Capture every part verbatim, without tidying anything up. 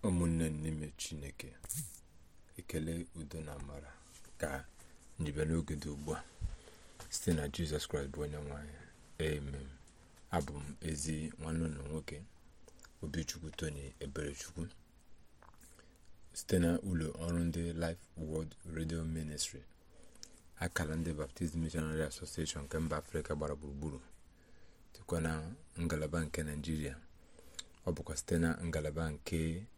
ụmụnne n'ime Chineke, ekele, udo na amara ka njibere n'oge dị ugbu a site na Jizọs Kraịst bụ onye nwe anyị. Amen. Abụ m ezi nwanne ụlọ nwoke Obichukwu Tony Eberechukwu site na ụlọ ọrụ ndị Life Word Radio Ministry, akara ndị Baptist Missionary Association nke mba Afrịka gbara gburugburu, dịkwa na ngalaba nke Naịjirịa. Ọ bụkwa site na ngalaba nke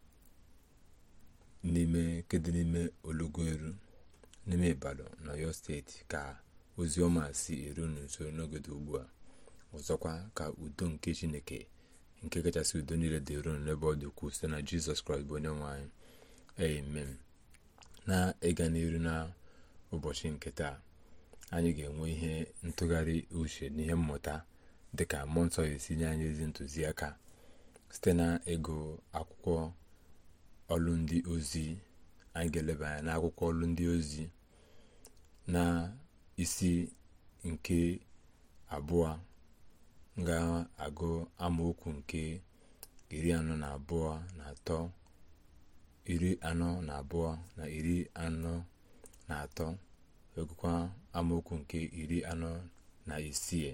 n'ime kedị n'ime Ologoru n'ime Ibadan na Ọyọ steeti ka ozi ọma si eru n'usoro n'oge dị ugbu a. Ọzọkwa ka udo nke Chineke nke kachasị udo niile dị eru n'ebe ọ dị ukwuu site na Jizọs Kraịst bụ onye nwe anyị. Amen. Na ịga n'iru na ụbọchị nke taa, anyị ga-enwe ihe ntụgharị uche n'ihe mmụta dịka mmụọ nsọ esi nye anyị ezi ntụziaka site na ego akwụkwọ ọlụ ndị ozi. Anyị ga-eleba anya n'akwụkwọ ọlụ ndị ozi na isi nke abụọ, ga-agụ amaokwu nke iri anọ na abụọ na atọ, iri anọ na abụọ na iri anọ na atọ, egụkwa amaokwu nke iri anọ na isii.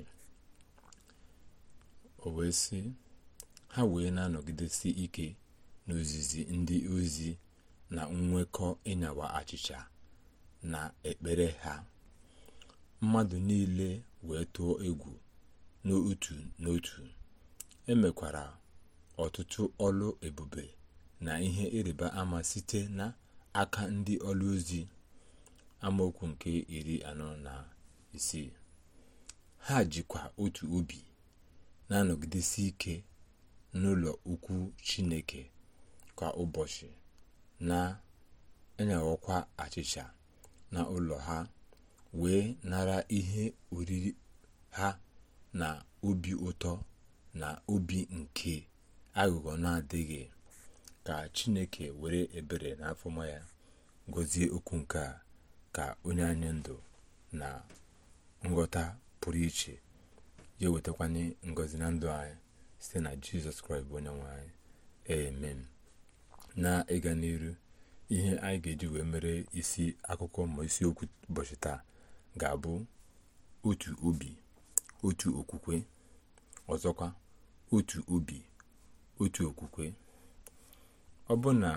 O wee sị, ha wee na-anọgidesi ike n'ozizi ndị ozi na nnwekọ ịnyawa achịcha na ekpere ha. Mmadụ niile wee tụọ egwu n'otu n'otu. Emekwara ọtụtụ ọlụ ebube na ihe ịrịba ama site n'aka ndị ọlụ ozi. Amaokwu nke iri anọ na isii. Ha jikwa otu obi na-anọgidesi ike n'ụlọ ukwu Chineke kwa ụbọchị, na-enyawakwa achịcha na ụlọ ha, wee nara ihe oriri ha na obi ụtọ na obi nke aghụghọ na-adịghị. Ka Chineke were ebere na afọma ya gọzie okwu nke a, ka onye anyị ndụ na nghọta pụrụ iche ya wetakwanye ngọzi na ndụ anyị site na Jizọs Kraịst bụ onye nwe anyị. Amen. Na ịga n'iru, ihe anyị ga-eji wee mere isi akụkọ ma isiokwu ụbọchị taa ga-abụ otu obi, otu okwukwe. Ọzọkwa, otu obi, otu okwukwe. Ọ bụ na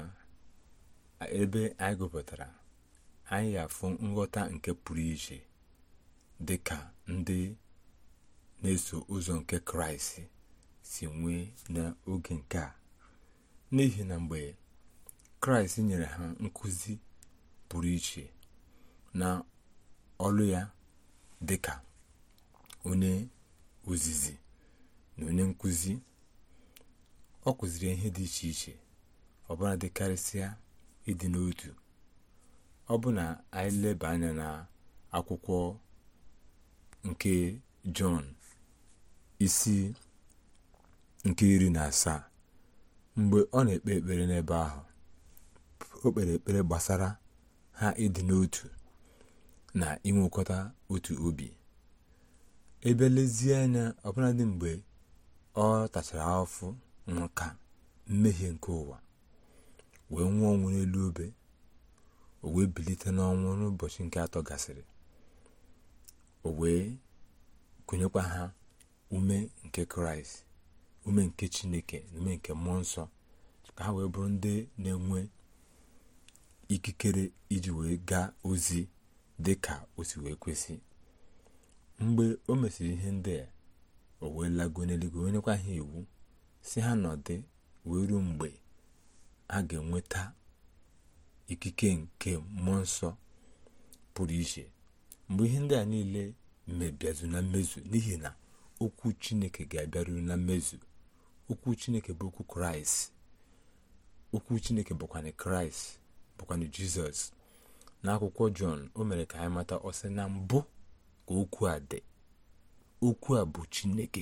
ebe anyị gụpụtara, anyị ga-afụ nghọta nke pụrụ iche dị ka ndị na-eso ụzọ nke Kraịst si nwee n'oge nke a, n'ihi na mgbe Kraịst nyere ha nkụzi pụrụ iche na ọlụ ya dịka onye ozizi na onye nkụzi, ọ kụziri ihe dị iche iche, ọbụna dịkarịsịa ịdị n'otu. Ọ bụ na anyị leba anya na akwụkwọ nke Jọn isi nke iri na asaa, mgbe ọ na-ekpe ekpere n'ebe ahụ, o kpere ekpere gbasara ha ịdị n'otu na inwekọta otu obi. Ebe lezie anya, ọbụladị mgbe ọ tachara afụ nka mmehie nke ụwa, wee nwụọ ọnwụ n'elu obe, o wee bilite n'ọnwụ n'ụbọchị nke atọ gasịrị, o wee kụnyekwa ha ume nke Kraịst, ume nke Chineke, ume nke mmụọ nsọ, ka ha wee bụrụ ndị na-enwe ikikere iji wee gaa ozi dị ka o si wee kwesị. Mgbe o mesịrị ihe ndị a, o wee lago n'eluigwe, wee nyekwa ha iwu si ha nọdụ wee ruo mgbe ha ga-enweta ikike nke mmụọ nsọ pụrụ iche. Mgbe ihe ndị a niile mebiazu na mmezu, n'ihi na okwu Chineke ga-abịaru na mmezu. Okwu Chineke bụ okwu Kraịst. Okwu Chineke bụkwanụ Kraịst, bụkwanụ Jizọs. N'akwụkwọ Jọn, o mere ka anyị mata, ọ sị na mbụ ka okwu a dị, okwu a bụ Chineke.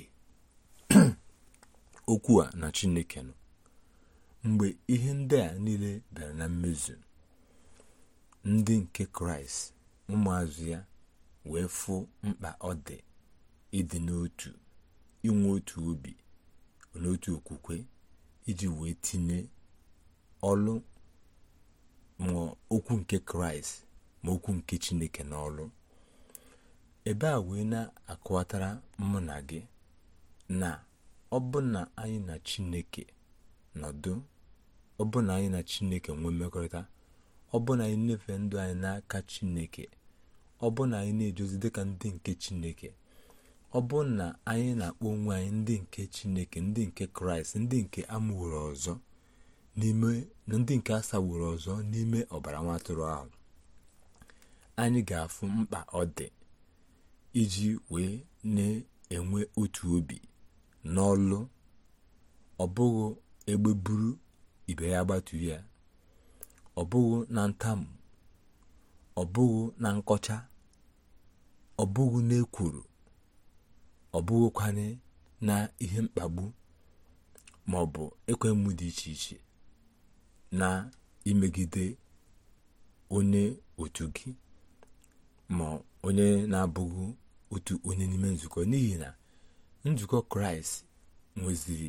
Okwu a na Chineke nọ. Mgbe ihe ndị a niile bịara na mmezu, ndị nke Kraịst, ụmụazụ ya, wee fụ mkpa ọ dị ịdị n'otu, inwe otu obi n'otu okwukwe, iji wee tinye ọlụ ma okwu nke Kraịst ma okwu nke Chineke n'ọlụ. Ebe a wee na-akọwatara mụ na gị na ọ bụ na anyị na Chineke nọdụ, ọ bụ na anyị na Chineke nwee mmekọrịta, ọ bụ na anyị nyefee ndụ anyị n'aka Chineke, ọ bụ na anyị na-ejozi dịka ndị nke Chineke, ọ bụ na anyị na-akpọ onwe anyị ndị nke Chineke, ndị nke Kraịst, ndị nke amụworo ọzọ n'ime na ndị nke asaworo ọzọ n'ime ọbara nwa atụrụ ahụ, anyị ga-afụ mkpa ọ dị iji wee na-enwe otu obi n'ọlụ. Ọ bụghị egbe buru ibe ya gbatu ya, ọ bụghị na ntamu, ọ bụghị na nkọcha, ọ bụghị n'ekworo, ọ bụghịkwanị na ihe mkpagbu ma ọ bụ ekwemụ dị iche iche na imegide onye otu gị ma onye na-abụghị otu onye n'ime nzukọ. N'ihi na nzukọ Kraịst nweziri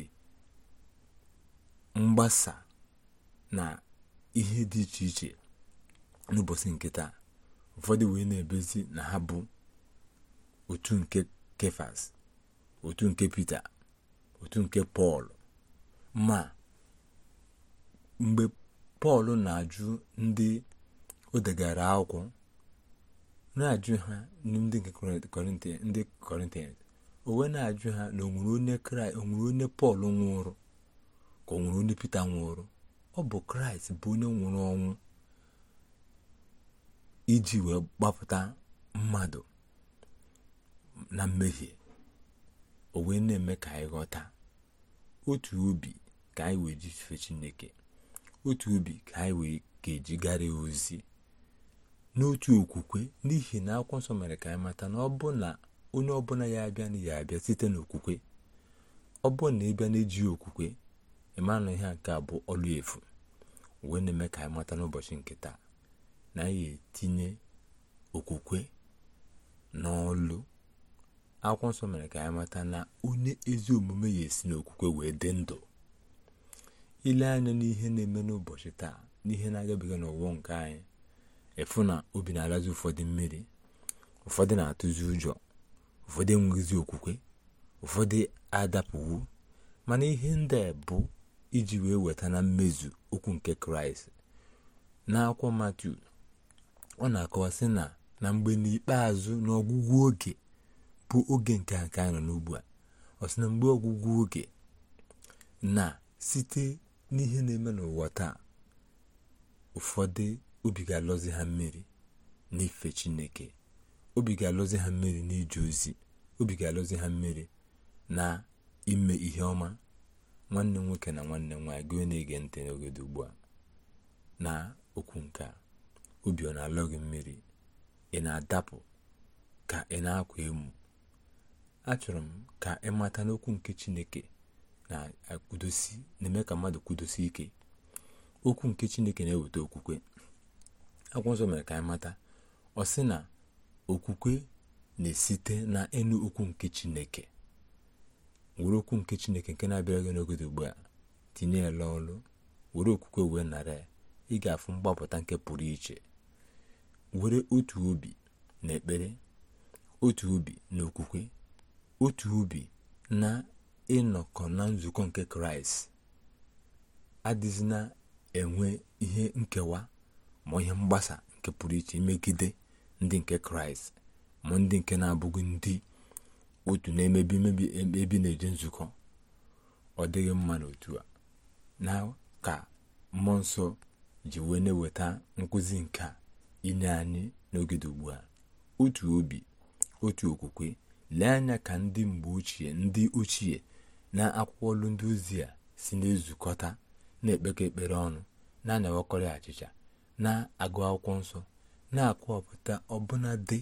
mgbasa na ihe dị iche iche n'ụbọchị nke taa. Ụfọdụ wee na-ebezi na ha bụ otu nke Kefas, otu nke Pita, otu nke Pọl. Ma mgbe Pọl na-ajụ ndị o degara akwụkwọ, na-ajụ ha ndị nke Kọrịntịans, o wee na-ajụ ha na onwere onye Kraịst, onwere onye Pọl nwụrụ ka o nwere onye Pita nwụrụ. Ọ bụ Kraịst bụ onye nwụrụ ọnwụ iji wee gbapụta mmadụ na mmehie. O wee na-eme ka anyị ghọta otu obi ka anyị wee ji fee Chineke, otu obi ka anyị wee ga-eji gara ozi n'otu okwukwe. N'ihi na akwụkwọ nsọ mere ka anyị mata na ọ bụ na onye ọbụla ya abịa na ya abịa site n'okwukwe. Ọ bụ na ịbịa na-eji okwukwe, ịmanụ ihe nke a bụ ọlụ efu. Wee na-eme ka anyị mata n'ụbọchị nke taa na anyị etinye okwukwe n'ọlụ. Akwụkwọ nsọ mere ka anyị mata na onye ezi omume ya esi n'okwukwe wee dị ndụ. Ile anya n'ihe na-eme n'ụbọchị taa, n'ihe na-agabiga n'ụwa nke anyị, efu na obi na-alazi ụfọdụ mmiri, ụfọdụ na-atụzi ụjọ, ụfọdụ enweghịzi okwukwe, ụfọdụ adapụwo. Mana ihe ndị a bụ iji wee weta na mmezu okwu nke Kraịst. N'akwụkwọ Matiu, ọ na-akọwa sị na na mgbe n'ikpeazụ n'ọgwụgwụ oge bụ oge nke a nke anyị nọ n'ugbu a. Ọ sị na mgbe ọgwụgwụ oge na site n'ihe na-eme n'ụwa taa, ụfọdụ obi ga-alọzi ha mmiri n'ife Chineke, obi ga-alọzi ha mmiri n'ije ozi, obi ga-alọzi ha mmiri na ime ihe ọma. Nwanne nwoke na nwanne nwaanyị gị na-ege ntị n'oge ugbu a na okwu nke a, obi ọ na-alọ gị mmiri? Ị na-adapụ ka ị na-akwa emu? Achọrọ m ka ị mata n'okwu nke Chineke na-akwụdosi, na-eme ka mmadụ kwudosi ike. Okwu nke Chineke na-eweta okwukwe. Akwụkwọ nsọ mere ka anyị mata, ọ sị na okwukwe na-esite na ịnụ okwu nke Chineke. Were okwu nke Chineke nke na-abịara gị n'oge ugbu a, tinye ya n'ọlụ, were okwukwe wee nara ya, ị ga-afụ mgbapụta nke pụrụ iche. Were otu obi na ekpere, otu obi na okwukwe, otu obi na ịnọkọ na nzukọ nke Kraịst. Adịzina enwe ihe nkewa ma ihe mgbasa nke pụrụ iche imegide ndị nke Kraịst ma ndị nke na-abụghị ndị otu na-emebi emebi ebi na-eje nzukọ. Ọ dịghị mma n'otu a, na ka mmụọ nsọ ji wee na-eweta nkụzi nke a inye anyị n'oge ugbu a. Otu obi, otu okwukwe. Lee anya ka ndị mgbe ochie, ndị ochie na akwụkwọ ọlụ ndị ozi a si na-ezukọta, na-ekpekọ ekpere ọnụ, na-anawakọrị achịcha, na-agụ akwụkwọ nsọ, na-akọwapụta ọbụna dị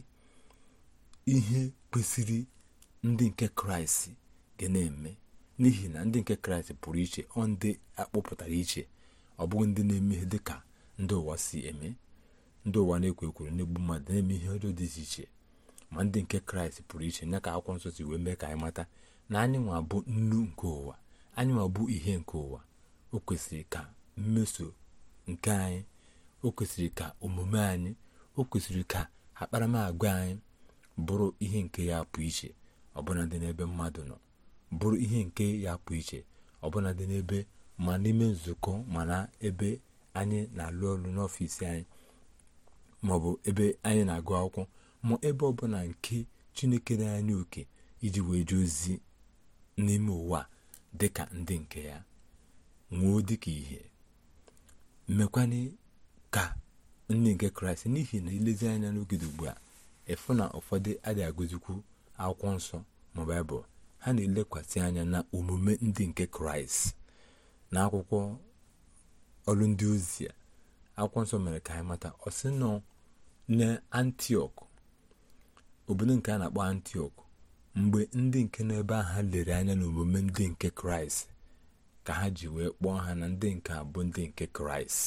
ihe kwesịrị ndị nke Kraịst ga na-eme. N'ihi na ndị nke Kraịst pụrụ iche, ọ ndị akpọpụtara iche, ọ bụghị ndị na-eme ihe dịka ndị ụwa si eme. Ndị ụwa na-ekwo ekworo, na-egbu mmadụ, na-eme ihe ọjọọ dị iche iche. Ma ndị nke Kraịst pụrụ iche, ya ka akwụkwọ nsọ si wee mee ka anyị mata na anyị nwa bụ nnu nke ụwa, anyị nwa bụ ihe nke ụwa. O kwesịrị ka mmeso nke anyị, o kwesịrị ka omume anyị, o kwesịrị ka akparamagwa anyị bụrụ ihe nke ya pụ iche ọbụnadị n'ebe mmadụ nọ, bụrụ ihe nke ya pụ iche ọbụnadị n'ebe ma n'ime nzukọ ma na ebe anyị na-alụ ọrụ n'ọfịs anyị, maọbụ ebe anyị na-agụ akwụkwọ, ma ebe ọbụla nke Chineke na anyị oke iji wee jee ozi n'ime ụwa dịka ndị nke ya, nwụọ dịka ihe, mekwana ka ndị nke Kraịst. N'ihi na ilezi anya n'oge ugbu a, efu na ụfọdụ adịghị agụzikwu akwụkwọ nsọ ma Baịbụl, ha na-elekwasị anya na omume ndị nke Kraịst. Na akwụkwọ ọrụ ndị ozi a, akwụkwọ nsọ mere ka anyị mata, ọ sị nọ na Antiọk, obodo nke a na-akpọ Antiọk, mgbe ndị nke nọ ebe ahụ lere anya n'omume ndị nke Kraịst, ka ha ji wee kpọọ ha na ndị nke abụ ndị nke Kraịst.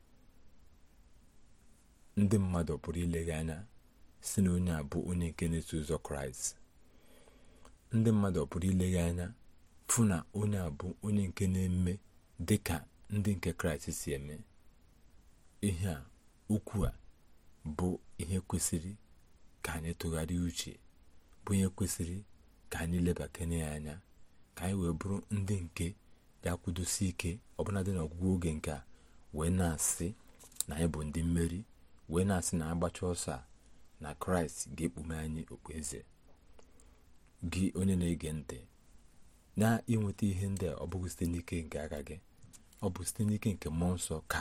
Ndị mmadụ pụrụ ilegha anya si na onye a bụ onye nke na-eso ụzọ Kraịst. Ndị mmadụ pụrụ ilegha anya fụ na onye a bụ onye nke na-eme dịka ndị nke Kraịst si eme. Ihe a, okwu a bụ ihe kwesịrị ka anyị tụgharịa uche, bụ ihe kwesịrị ka anyị lebakene ya anya, ka anyị wee bụrụ ndị nke ya kwudosi ike ọbụladị n'ọgwụgwụ oge nke a, wee na-asị na anyị bụ ndị mmeri, wee na-asị na agbacha ọsọ a na Kraịst ga-ekpume anyị okpueze. Gị onye na-ege ntị, na inweta ihe ndị a, ọ bụghị site n'ike nke aka gị, ọ bụ site n'ike nke mmụọ nsọ ka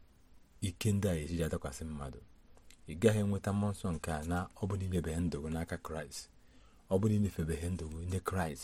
ike ndị a ejiji adakwasị mmadụ. Ị gaghị enweta mmụọ nsọ nke a na ọ bụ n'inyebeghị ndụ gị n'aka Kraịst, ọ bụ n'inyefebeghị ndụ gị nye Kraịst.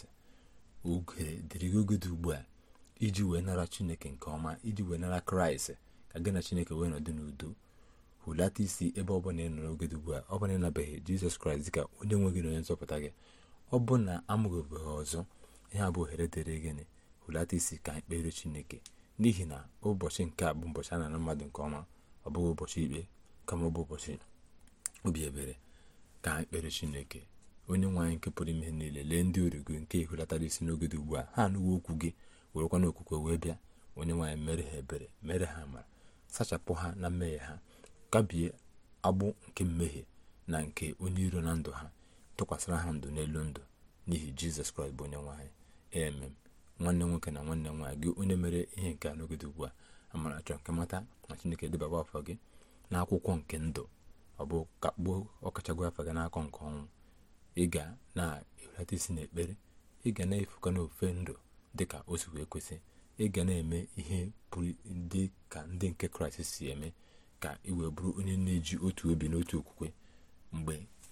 Oge dịrị gị oge dị ugbu a iji wee nara Chineke nke ọma, iji wee nara Kraịst, ka gị na Chineke wee nọdụ n'udo. Hụlata isi ebe ọ bụla ị nọ n'oge dị ugbu a, ọ bụla ị nabeghị Jizọs Kraịst dịka onye nwe gị na onye nzọpụta gị, ọ bụ na amụghịbeghị ọzọ, ihe a bụ ohere dịrị gịnị? Hụlata isi ka anyị kpere Chineke, n'ihi na ụbọchị nke a bụ ụbọchị a na-anụ mmadụ nke ọma, ọ bụghị ụbọchị ikpe, kama ọ bụ ụbọchị obi ebere. Ka anyị kpere Chineke. Onye nwe anyị nke pụrụ ime ihe niile, lee ndị origo nke ịhụlatara isi n'oge dị ugbu a, ha anụwo okwu gị, werekwa na okwukwe wee bịa. Onye nwe anyị, mere ha ebere, mere ha amara, sachapụ ha na mmehie ha, kabie agbụ nke mmehie na nke onye iro na ndụ ha, tụkwasịra ha ndụ n'elu ndụ, n'ihi Jizọs Kraịst bụ onye nwe anyị. Amen. Nwanne nwoke na nwanne nwaanyị, gị onye mere ihe nke a n'oge dị ugbu a, amara chọrọ nke mata na Chineke debaba afọ gị n'akwụkwọ nke ndụ, ọ bụ ka kpoo ọkachagwo afọ gị n'akọ nke ọnwụ. Ị ga na-ehulata isi n'ekpere, ị ga na-efuka n'ofe ndụ dịka o si wee kwesị, ị ga na-eme ihe pụrụ dị ka ndị nke Kraịst si eme, ka ị wee bụrụ onye na-eji otu obi n'otu okwukwe. Mgbe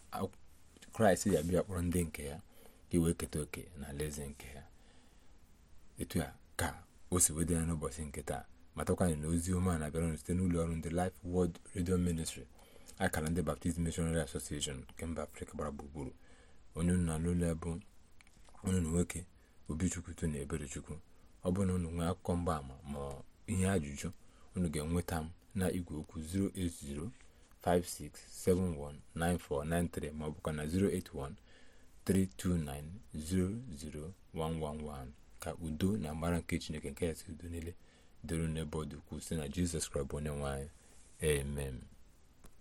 Kraịst ya bịa kpọrọ ndị nke ya, ka ị wee keta oke na alaeze nke ya. Etu a ka o si wedị ya n'ụbọchị nke taa. Matakwana na ozi ọma na-abịara site n'ụlọ ọrụ ndị Life Word Radio Ministry, akara ndị Baptist Missionary Association nke mba Afrịka gbara gburugburu. Onye unu na-alụlụ ya bụ onye unu nwoke Obichukwu na Eberechukwu. Ọ bụrụ na unu nwee akụkọ mgbaama ma ihe ajụjụ, unu ga-enweta m na igwe okwu zero eight zero five six seven one nine four nine three ma ọ bụkwa na zero eight one three two nine zero zero one one one. Ka udo na amara nke Chineke nke ya si udo niile dịrị n'ebe ọ dị ukwuu, site na Jizọs Kraịst bụ onye nwe anyị. Amen.